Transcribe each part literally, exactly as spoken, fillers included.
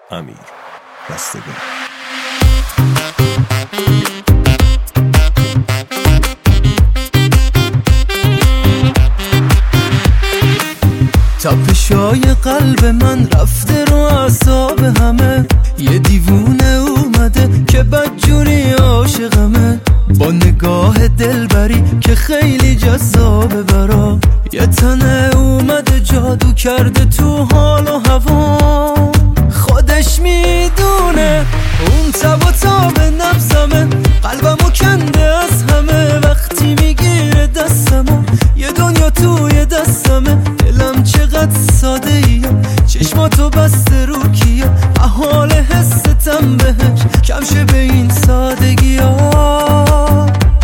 امیر بستگان. تپشای قلب من رفته رو اعصاب همه، یه دیوونه اومده که بدجوری عاشقمه، با نگاه دلبری که خیلی جذابه برا، یه تنه اومده جادو کرده تو حال و هوا، خودش میدونه اون تب و تاب نبضمه، قلبمو کنده از همه، وقتی میگیره دستمو یه دنیا توی دستمه، دلم چقدر ساده ایم، چشماتو بسته رو کیه، احال حستم بهش کم شه به این سادگی ها.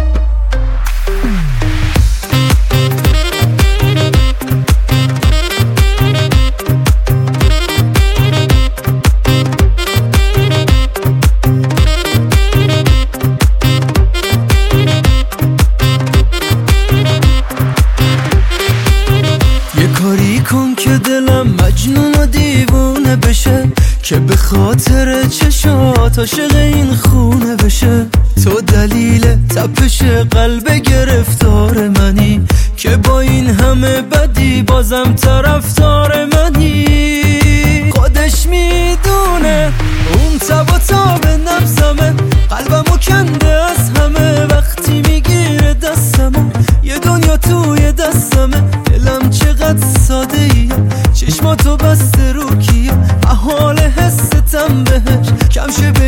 کاری کن که دلم مجنون و دیوونه بشه، که به خاطر چشات عاشق این خونه بشه، تو دلیل تپش قلب گرفتار منی، که با این همه بدی بازم طرفدار منی، خودش میدونه اون تب و تاب نبضمه، قلبمو کنده از همه، وقتی میگیره دستمو یه دنیا توی دستمه، دلم چقدر ساده ایم، چشماتو بسته رو کیه، احال حستم بهش کم شه به